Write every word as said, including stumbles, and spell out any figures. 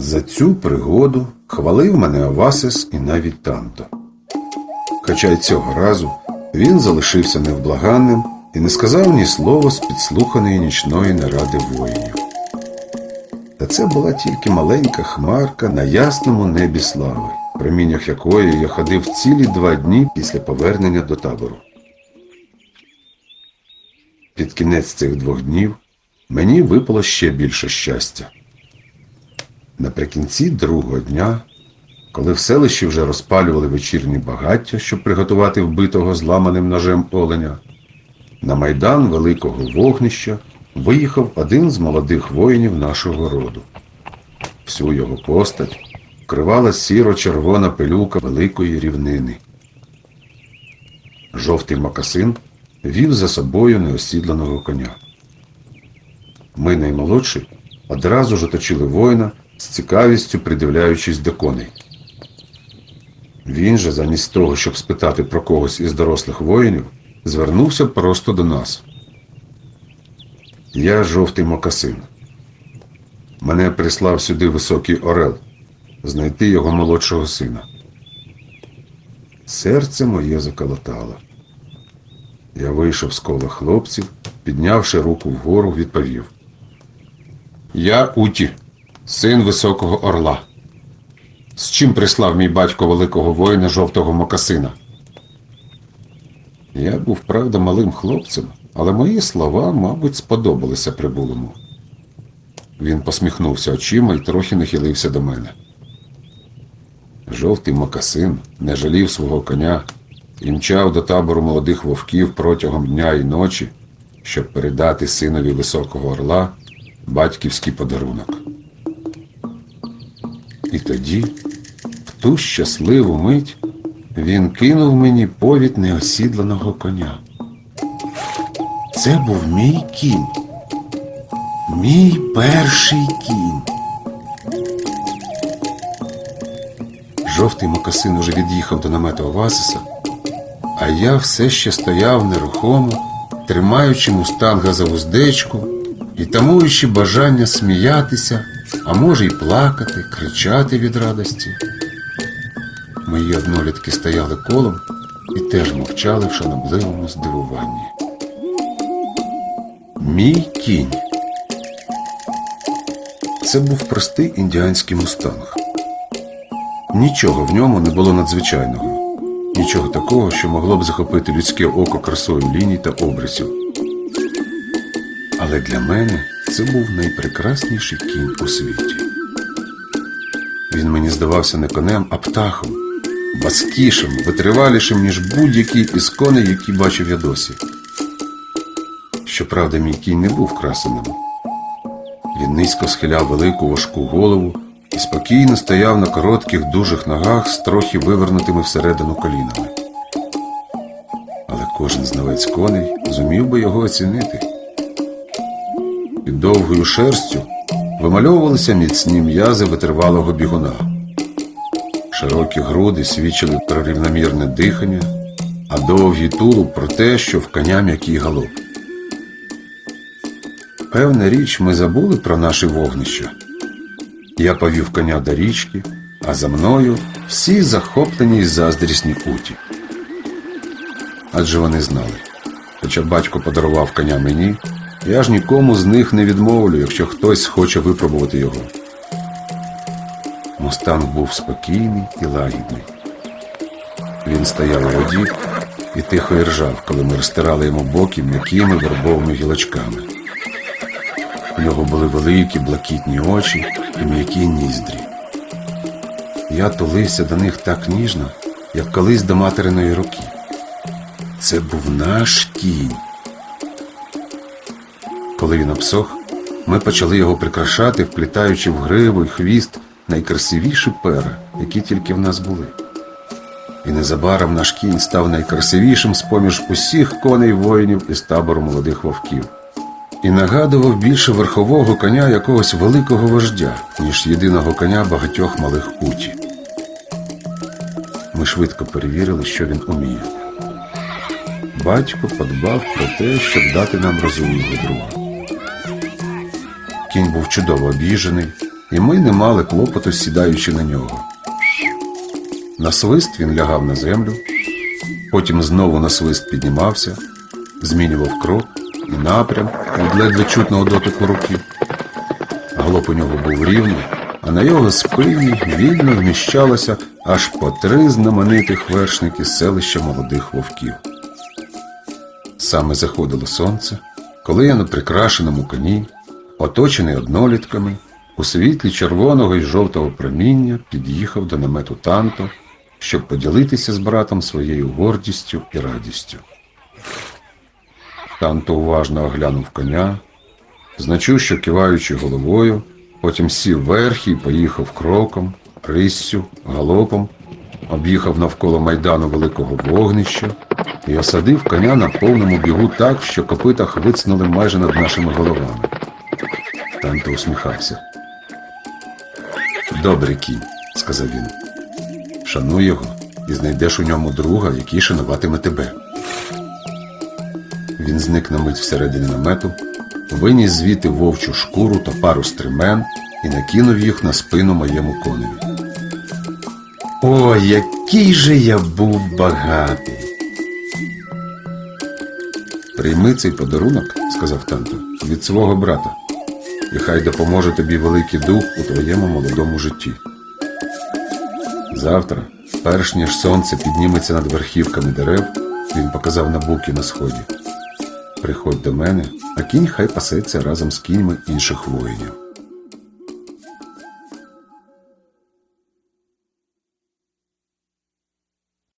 За цю пригоду хвалив мене Авасис і навіть Танто. Хоча й цього разу він залишився невблаганним і не сказав ні слова з підслуханої нічної наради воїнів. Та це була тільки маленька хмарка на ясному небі слави, в проміннях якої я ходив цілі два дні після повернення до табору. Під кінець цих двох днів мені випало ще більше щастя. Наприкінці другого дня, коли в селищі вже розпалювали вечірні багаття, щоб приготувати вбитого зламаним ножем оленя, на майдан великого вогнища виїхав один з молодих воїнів нашого роду. Всю його постать вкривала сіро-червона пилюка великої рівнини. Жовтий мокасин вів за собою неосідланого коня. Ми, наймолодші, одразу ж оточили воїна, з цікавістю придивляючись до коней. Він же, замість того, щоб спитати про когось із дорослих воїнів, звернувся просто до нас. Я жовтий мокасин. Мене прислав сюди високий орел, знайти його молодшого сина. Серце моє заколотало. Я вийшов з кола хлопців, піднявши руку вгору, відповів. Я Уті, син високого орла. З чим прислав мій батько великого воїна жовтого мокасина? Я був, правда, малим хлопцем, але мої слова, мабуть, сподобалися прибулому. Він посміхнувся очима і трохи нахилився до мене. Жовтий мокасин не жалів свого коня і мчав до табору молодих вовків протягом дня і ночі, щоб передати синові високого орла батьківський подарунок. І тоді, в ту щасливу мить, він кинув мені повід неосідланого коня. Це був мій кінь. Мій перший кінь. Жовтий мокасин уже від'їхав до намету Авасиса, а я все ще стояв нерухомо, тримаючи мустанга за вуздечку і тамуючи бажання сміятися, а може й плакати, кричати від радості. Мої однолітки стояли колом і теж мовчали в шанобливому здивуванні. Мій кінь. Це був простий індіанський мустанг. Нічого в ньому не було надзвичайного. Нічого такого, що могло б захопити людське око красою ліній та обрисів. Але для мене це був найпрекрасніший кінь у світі. Він мені здавався не конем, а птахом. Вазкішим, витривалішим, ніж будь-який із коней, які бачив я досі. Щоправда, мій кінь не був красеним. Він низько схиляв велику важку голову і спокійно стояв на коротких дужих ногах з трохи вивернутими всередину колінами. Але кожен знавець коней зумів би його оцінити. Під довгою шерстю вимальовувалися міцні м'язи витривалого бігуна. Широкі груди свідчили про рівномірне дихання, а довгий тулуб про те, що в коня м'який галоп. Певна річ, ми забули про наше вогнище. Я повів коня до річки, а за мною всі захоплені й заздрісні Уті. Адже вони знали, хоча батько подарував коня мені, я ж нікому з них не відмовлю, якщо хтось хоче випробувати його. Мустанг був спокійний і лагідний. Він стояв у воді і тихо іржав, коли ми розтирали йому боки м'якими вербовими гілочками. У нього були великі блакитні очі і м'які ніздрі. Я тулився до них так ніжно, як колись до материної руки. Це був наш кінь. Коли він обсох, ми почали його прикрашати, вплітаючи в гриву й хвіст найкрасивіші пера, які тільки в нас були. І незабаром наш кінь став найкрасивішим з-поміж усіх коней воїнів із табору молодих вовків. І нагадував більше верхового коня якогось великого вождя, ніж єдиного коня багатьох малих Уті. Ми швидко перевірили, що він уміє. Батько подбав про те, щоб дати нам розумного друга. Кінь був чудово об'їжджений, і ми не мали клопоту, сідаючи на нього. На свист він лягав на землю, потім знову на свист піднімався, змінював крок і напрям від ледве чутного дотику руки. Галоп у нього був рівний, а на його спині вільно вміщалося аж по три знаменитих вершники селища молодих вовків. Саме заходило сонце, коли я на прикрашеному коні, оточений однолітками, у світлі червоного і жовтого проміння під'їхав до намету Танто, щоб поділитися з братом своєю гордістю і радістю. Танто уважно оглянув коня, значущо киваючи головою, потім сів верхи і поїхав кроком, риссю, галопом, об'їхав навколо майдану великого вогнища і осадив коня на повному бігу так, що копита хвицнули майже над нашими головами. Танто усміхався. «Добрий кінь», – сказав він. «Шануй його і знайдеш у ньому друга, який шануватиме тебе». Він зник на мить всередині намету, виніс звідти вовчу шкуру та пару стремен і накинув їх на спину моєму коневі. О, який же я був багатий! «Прийми цей подарунок, – сказав Танто, – від свого брата, і хай допоможе тобі великий дух у твоєму молодому житті. Завтра, перш ніж сонце підніметься над верхівками дерев, він показав на буки на сході, приходь до мене, а кінь хай пасеться разом з кіньми інших воїнів.